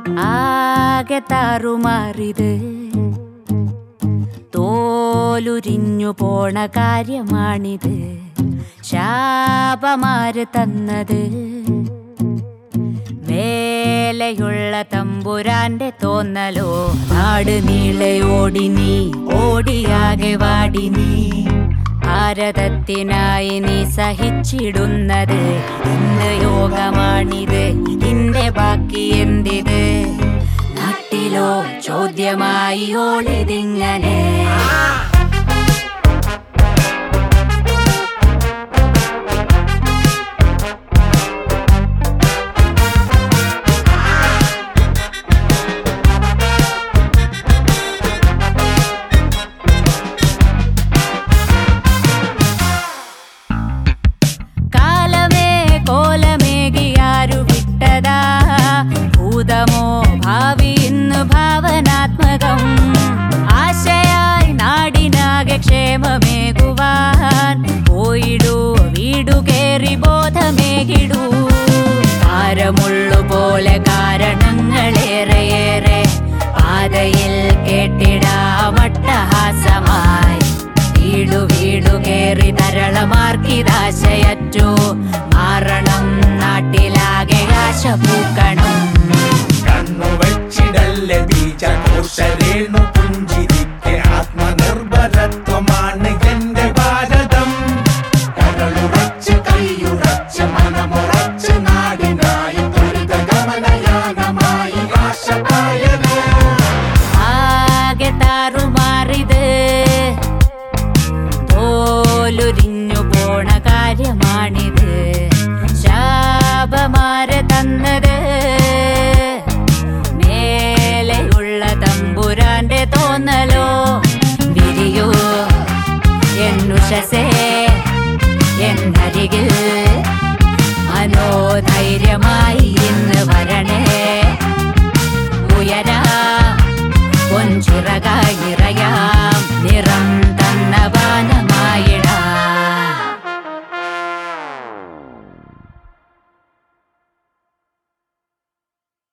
ആകെ താറുമാറിത് തോലുരിഞ്ഞു പോണ കാര്യമാണിത്. ശാപമാര് തന്നത് മേലെയുള്ള തമ്പുരാന്റെ തോന്നലോ. നാട് നീളെ ഓടി നീ ഓടിയാകെ വാടി നീ. ഭാരതത്തിനായി നീ സഹിച്ചിടുന്നത് എന്ത് യോഗമാണിത്? ഇതിന്റെ ബാക്കി എന്തിത്? നാട്ടിലോ ചോദ്യമായി ഓളിതിങ്ങനെ. ഭൂതമോ ഭാവി ഇന്ന് ഭാവനാത്മകം. ആശയായി നാടിനാകെ ക്ഷേമമേകുവാൻ പോയിടൂ വീടു കേറി ബോധമേകിടൂ. ഭാരമുള്ളുപോലെ കാരണങ്ങളേറെയേറെ പാതയിൽ കേട്ടിടാമട്ടഹാസമായി. വീടു വീടു കേറി തരളമാർക്കിതാശയറ്റു മാറണം. നാട്ടിലാകെ ആശ പൂക്കണം. കണ്ണു വച്ചിടല്ലേ ബീജകോശരേണു പുഞ്ചിരിക്ക് ആത്മനിർഭരത്വമാണ് എന്റെ ഭാരതം. കരളുറച്ച് കൈയുറച്ച് മനമുറച്ച് നാടിനായി ത്വരിതഗമനയാനമായി ആശപായന. ആകെ താറുമാറിത് തോലുരിഞ്ഞു പോണ കാര്യമാണിത്. ശാപമാര് തന്നത് മേലെയുള്ള തമ്പുരാന്റെ തോന്നലോ. വിരിയൂ എന്നുഷസേ എന്നരികിൽ മനോധൈര്യമായി ഇന്ന്.